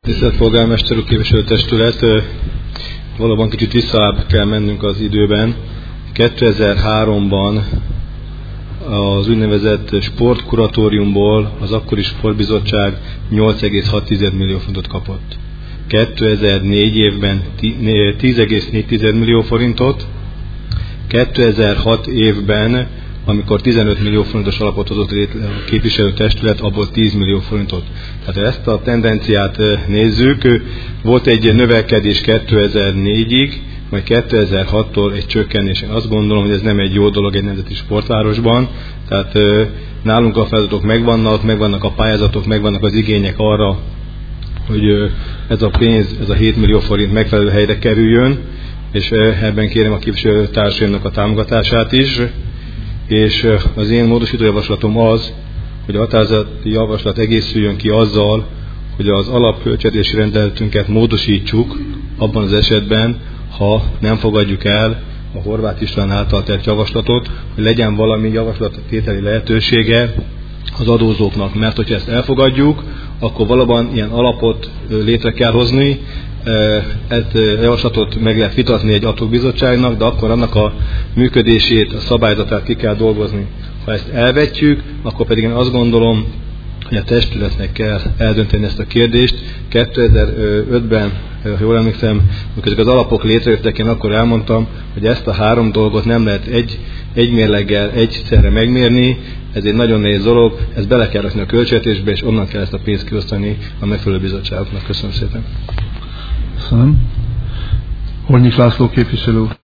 Tisztelt Polgármester úr, képviselőtestület, valóban kicsit visszaább kell mennünk az időben. 2003-ban az úgynevezett sportkuratóriumból az akkori sportbizottság 8,6 millió forintot kapott. 2004 évben 10,4 millió forintot, 2006 évben, amikor 15 millió forintos alapot hozott létre a képviselőtestület, abból 10 millió forintot. Tehát ezt a tendenciát nézzük, volt egy növekedés 2004-ig, majd 2006-tól egy csökkenés. Én azt gondolom, hogy ez nem egy jó dolog egy nemzeti sportvárosban. Tehát nálunk a feladatok megvannak a pályázatok, megvannak az igények arra, hogy ez a pénz, ez a 7 millió forint megfelelő helyre kerüljön, és ebben kérem a képviselőtársaimnak a támogatását is. És az én módosítójavaslatom az, hogy a határozati javaslat egészüljön ki azzal, hogy az alapköltségvetési rendeletünket módosítsuk abban az esetben, ha nem fogadjuk el a Horváth István által tett javaslatot, hogy legyen valami javaslattételi lehetősége az adózóknak. Mert hogyha ezt elfogadjuk, akkor valóban ilyen alapot létre kell hozni, ezt javaslatot meg lehet vitatni egy ad hoc bizottságnak, de akkor annak a működését, a szabályzatát ki kell dolgozni. Ha ezt elvetjük, akkor pedig én azt gondolom, hogy a testületnek kell eldönteni ezt a kérdést. 2005-ben, ha jól emlékszem, amikor ezek az alapok létrejöttek, én akkor elmondtam, hogy ezt a három dolgot nem lehet egy mérleggel egyszerre megmérni. Ez egy nagyon nehéz dolog, ezt bele kell rakni a költségvetésbe, és onnan kell ezt a pénzt kiosztani a megfelelő bizottságoknak. Köszönöm szépen. Köszönöm. Hornyik László képviselő.